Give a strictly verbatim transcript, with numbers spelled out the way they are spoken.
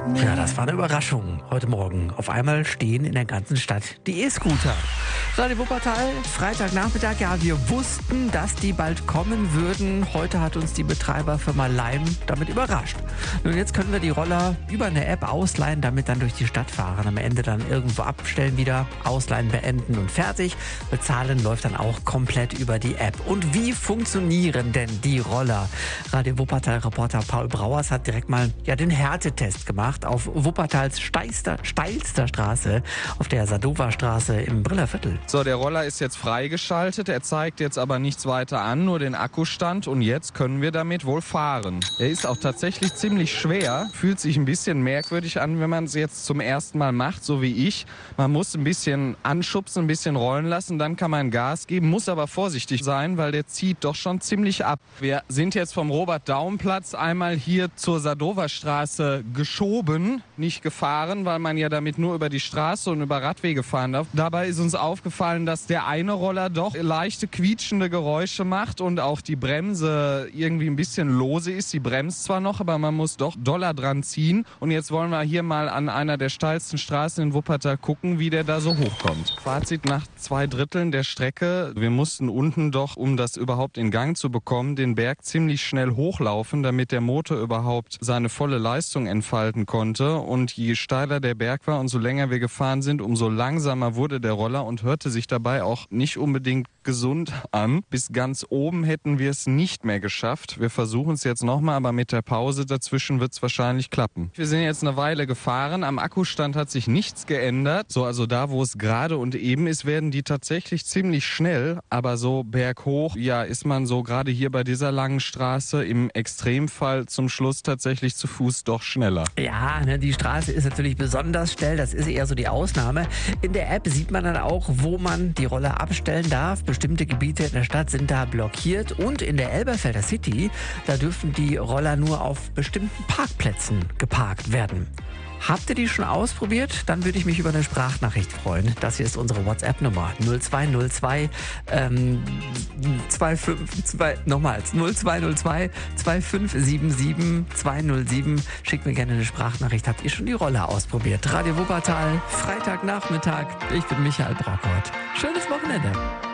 Ja, das war eine Überraschung heute Morgen. Auf einmal stehen in der ganzen Stadt die E-Scooter. Radio Wuppertal, Freitagnachmittag. Ja, wir wussten, dass die bald kommen würden. Heute hat uns die Betreiberfirma Lime damit überrascht. Nun, jetzt können wir die Roller über eine App ausleihen, damit dann durch die Stadt fahren. Am Ende dann irgendwo abstellen wieder, ausleihen, beenden und fertig. Bezahlen läuft dann auch komplett über die App. Und wie funktionieren denn die Roller? Radio Wuppertal-Reporter Paul Brauers hat direkt mal ja, den Härtetest gemacht auf Wuppertals steilster, steilster Straße, auf der Sadowa-Straße im Brillerviertel. So, der Roller ist jetzt freigeschaltet. Er zeigt jetzt aber nichts weiter an, nur den Akkustand. Und jetzt können wir damit wohl fahren. Er ist auch tatsächlich ziemlich schwer. Fühlt sich ein bisschen merkwürdig an, wenn man es jetzt zum ersten Mal macht, so wie ich. Man muss ein bisschen anschubsen, ein bisschen rollen lassen, dann kann man Gas geben, muss aber vorsichtig sein, weil der zieht doch schon ziemlich ab. Wir sind jetzt vom Robert-Daum-Platz einmal hier zur Sadowa-Straße geschoben, nicht gefahren, weil man ja damit nur über die Straße und über Radwege fahren darf. Dabei ist uns aufgefallen, dass der eine Roller doch leichte quietschende Geräusche macht und auch die Bremse irgendwie ein bisschen lose ist. Die bremst zwar noch, aber man muss doch doller dran ziehen. Und jetzt wollen wir hier mal an einer der steilsten Straßen in Wuppertal gucken, wie der da so hochkommt. Fazit nach zwei Dritteln der Strecke. Wir mussten unten doch, um das überhaupt in Gang zu bekommen, den Berg ziemlich schnell hochlaufen, damit der Motor überhaupt seine volle Leistung entfalten konnte. Und je steiler der Berg war und so länger wir gefahren sind, umso langsamer wurde der Roller und hörte sich dabei auch nicht unbedingt gesund an. Bis ganz oben hätten wir es nicht mehr geschafft. Wir versuchen es jetzt nochmal, aber mit der Pause dazwischen wird es wahrscheinlich klappen. Wir sind jetzt eine Weile gefahren. Am Akkustand hat sich nichts geändert. So, also da, wo es gerade und eben ist, werden die tatsächlich ziemlich schnell. Aber so berghoch, ja, ist man so gerade hier bei dieser langen Straße im Extremfall zum Schluss tatsächlich zu Fuß doch schneller. Ja, ne, die Straße ist natürlich besonders schnell. Das ist eher so die Ausnahme. In der App sieht man dann auch, wo man die Roller abstellen darf. Bestimmte Gebiete in der Stadt sind da blockiert. Und in der Elberfelder City, da dürfen die Roller nur auf bestimmten Parkplätzen geparkt werden. Habt ihr die schon ausprobiert? Dann würde ich mich über eine Sprachnachricht freuen. Das hier ist unsere WhatsApp-Nummer null zwei null zwei ähm, zwei fünf zwei nochmals null zwei null zwei zwei fünf sieben sieben zwei null sieben. Schickt mir gerne eine Sprachnachricht. Habt ihr schon die Roller ausprobiert? Radio Wuppertal, Freitagnachmittag. Ich bin Michael Brockert. Schönes Wochenende.